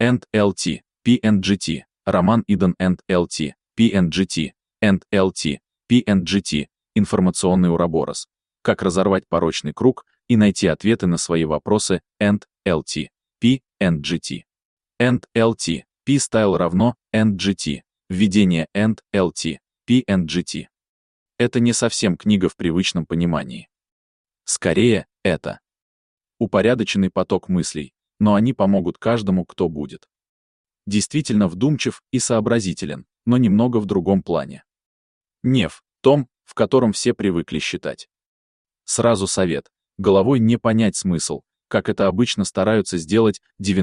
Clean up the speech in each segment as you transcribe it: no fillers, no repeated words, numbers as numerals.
NLT, PNGT, Роман Иден NLT, PNGT, NLT, PNGT, информационный уроборос. Как разорвать порочный круг и найти ответы на свои вопросы NLT, PNGT. NLT, P-Style равно NGT, введение NLT, PNGT. Это не совсем книга в привычном понимании. Скорее, это упорядоченный поток мыслей, но они помогут каждому, кто будет действительно вдумчив и сообразителен, но немного в другом плане. Не в том, в котором все привыкли считать. Сразу совет: головой не понять смысл, как это обычно стараются сделать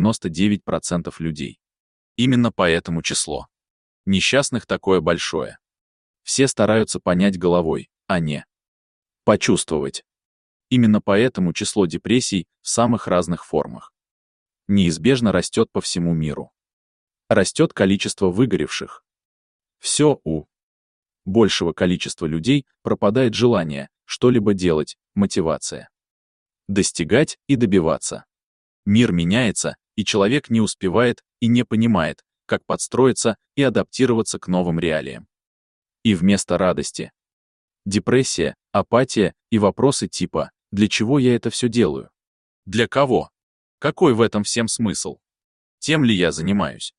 99% людей. Именно поэтому число несчастных такое большое. Все стараются понять головой, а не почувствовать. Именно поэтому число депрессий в самых разных формах неизбежно растет по всему миру. Растет количество выгоревших. Все у большего количества людей пропадает желание что-либо делать, мотивация достигать и добиваться. Мир меняется, и человек не успевает и не понимает, как подстроиться и адаптироваться к новым реалиям. И вместо радости депрессия, апатия и вопросы типа «Для чего я это все делаю? Для кого? Какой в этом всем смысл? Тем ли я занимаюсь?»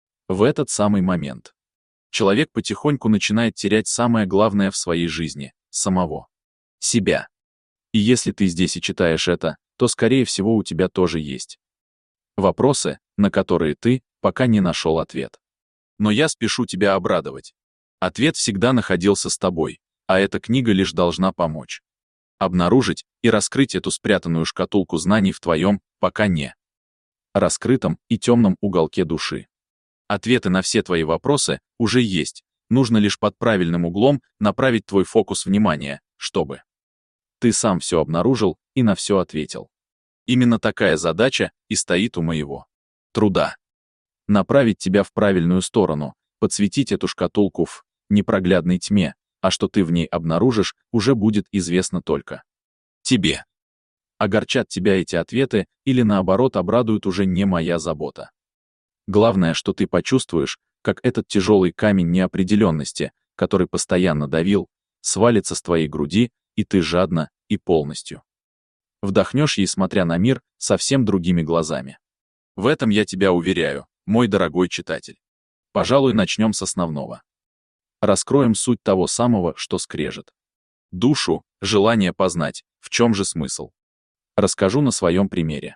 В этот самый момент человек потихоньку начинает терять самое главное в своей жизни — самого себя. И если ты здесь и читаешь это, то, скорее всего, у тебя тоже есть вопросы, на которые ты пока не нашел ответ. Но я спешу тебя обрадовать. Ответ всегда находился с тобой, а эта книга лишь должна помочь обнаружить и раскрыть эту спрятанную шкатулку знаний в твоем, пока не раскрытом и темном уголке души. Ответы на все твои вопросы уже есть, нужно лишь под правильным углом направить твой фокус внимания, чтобы ты сам все обнаружил и на все ответил. Именно такая задача и стоит у моего труда. Направить тебя в правильную сторону, подсветить эту шкатулку в непроглядной тьме, а что ты в ней обнаружишь, уже будет известно только тебе. Огорчат тебя эти ответы или наоборот обрадуют, уже не моя забота. Главное, что ты почувствуешь, как этот тяжелый камень неопределенности, который постоянно давил, свалится с твоей груди, и ты жадно и полностью вдохнешь ей, смотря на мир совсем другими глазами. В этом я тебя уверяю, мой дорогой читатель. Пожалуй, начнем с основного. Раскроем суть того самого, что скрежет душу, желание познать, в чем же смысл. Расскажу на своем примере.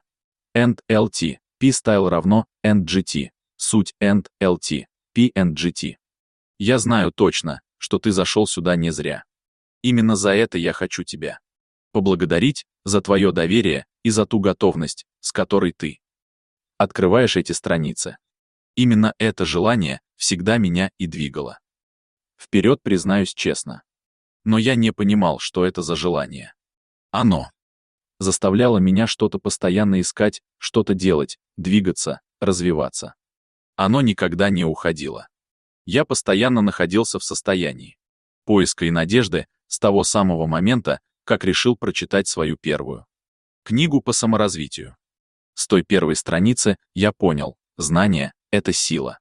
NLT, P-Style равно NGT, суть NLT, PNGT. Я знаю точно, что ты зашел сюда не зря. Именно за это я хочу тебя поблагодарить, за твое доверие и за ту готовность, с которой ты открываешь эти страницы. Именно это желание всегда меня и двигало вперед, признаюсь честно. Но я не понимал, что это за желание. Оно заставляло меня что-то постоянно искать, что-то делать, двигаться, развиваться. Оно никогда не уходило. Я постоянно находился в состоянии поиска и надежды с того самого момента, как решил прочитать свою первую книгу по саморазвитию. С той первой страницы я понял, знание — это сила.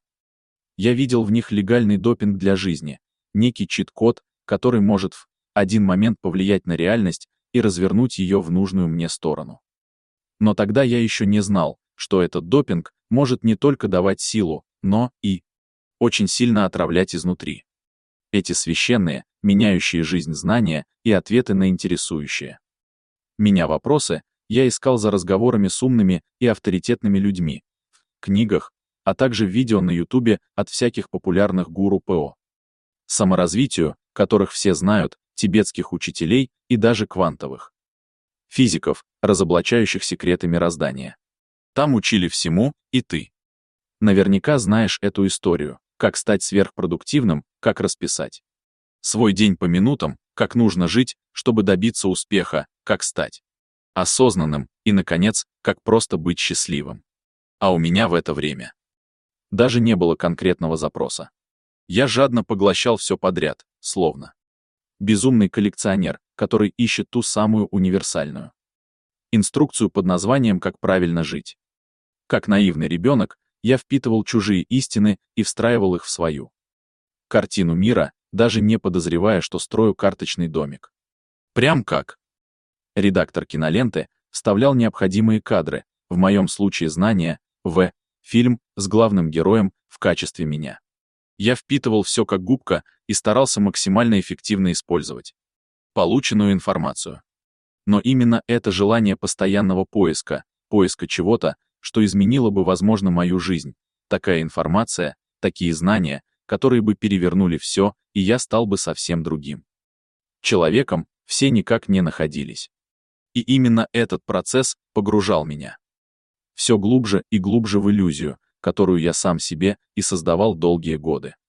Я видел в них легальный допинг для жизни, некий чит-код, который может в один момент повлиять на реальность и развернуть ее в нужную мне сторону. Но тогда я еще не знал, что этот допинг может не только давать силу, но и очень сильно отравлять изнутри. Эти священные, меняющие жизнь знания и ответы на интересующие меня вопросы я искал за разговорами с умными и авторитетными людьми, в книгах, а также в видео на Ютубе от всяких популярных гуру по саморазвитию, которых все знают, тибетских учителей и даже квантовых физиков, разоблачающих секреты мироздания. Там учили всему, и ты наверняка знаешь эту историю, как стать сверхпродуктивным, как расписать свой день по минутам, как нужно жить, чтобы добиться успеха, как стать осознанным и, наконец, как просто быть счастливым. А у меня в это время даже не было конкретного запроса. Я жадно поглощал все подряд, словно безумный коллекционер, который ищет ту самую универсальную инструкцию под названием «Как правильно жить». Как наивный ребенок, Я впитывал чужие истины и встраивал их в свою картину мира, даже не подозревая, что строю карточный домик. Прям как редактор киноленты вставлял необходимые кадры, в моем случае знания, в фильм с главным героем в качестве меня. Я впитывал все как губка и старался максимально эффективно использовать полученную информацию. Но именно это желание постоянного поиска чего-то, что изменило бы, возможно, мою жизнь, такая информация, такие знания, которые бы перевернули все, и я стал бы совсем другим человеком, все никак не находились. И именно этот процесс погружал меня все глубже и глубже в иллюзию, которую я сам себе и создавал долгие годы.